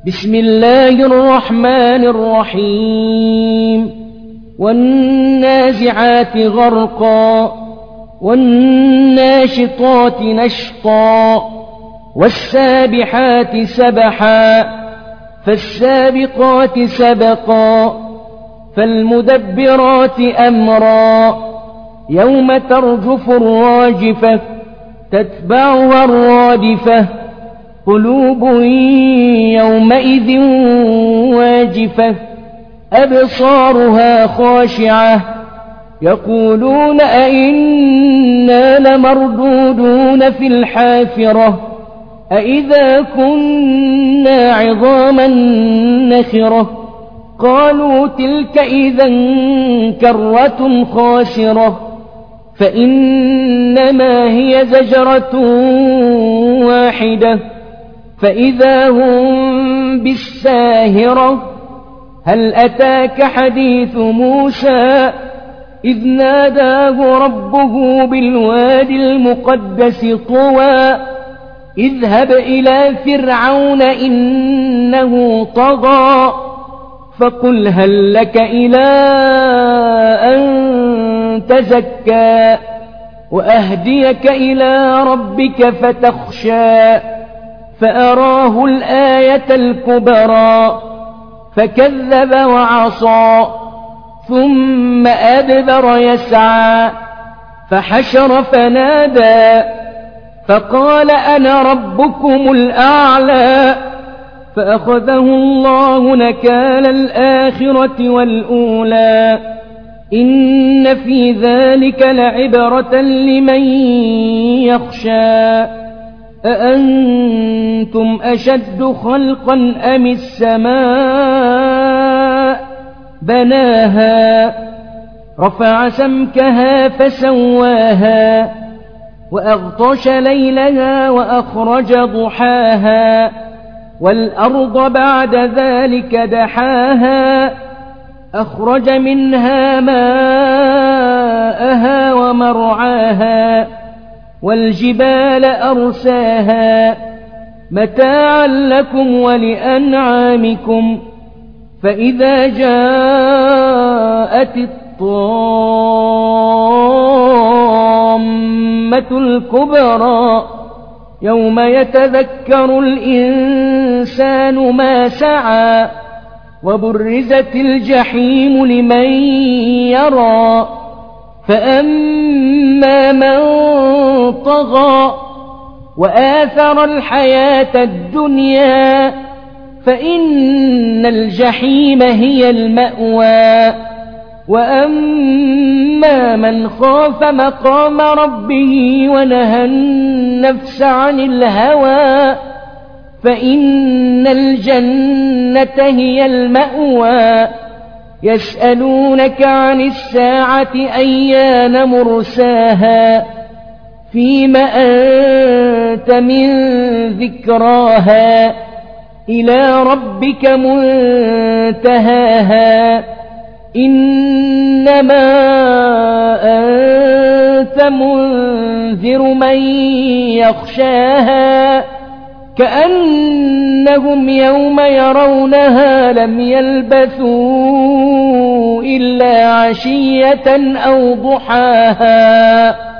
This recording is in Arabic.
بسم الله الرحمن الرحيم والنازعات غرقا والناشطات نشطا والسابحات سبحا فالسابقات سبقا فالمدبرات أمرا يوم ترجف الراجفة تتبعها الرادفة قلوب يومئذ واجفة أبصارها خاشعة يقولون أئنا لمردودون في الحافرة أئذا كنا عظاما نخرة قالوا تلك إذا كرة خاسرة فإنما هي زجرة واحدة فإذا هم بالساهرة هل أتاك حديث موسى إذ ناداه ربه بالوادي المقدس طوى اذهب إلى فرعون إنه طغى فقل هل لك إلى أن تزكى وأهديك إلى ربك فتخشى فأراه الآية الكبرى فكذب وعصى ثم أدبر يسعى فحشر فنادى فقال أنا ربكم الأعلى فأخذه الله نكال الآخرة والأولى إن في ذلك لعبرة لمن يخشى أأنتم أشد خلقا أم السماء بناها رفع سمكها فسواها وأغطش ليلها وأخرج ضحاها والأرض بعد ذلك دحاها أخرج منها ماءها ومرعاها والجبال أرساها متاعا لكم ولأنعامكم فإذا جاءت الطامة الكبرى يوم يتذكر الإنسان ما سعى وبرزت الجحيم لمن يرى فأما من طغى وآثر الحياة الدنيا فإن الجحيم هي المأوى وأما من خاف مقام ربه ونهى النفس عن الهوى فإن الجنة هي المأوى يسألونك عن الساعة أيان مرساها فيم أنت من ذكراها إلى ربك منتهاها إنما أنت منذر من يخشاها كأنهم يوم يرونها لم يلبثوا إلا عشية أو ضحاها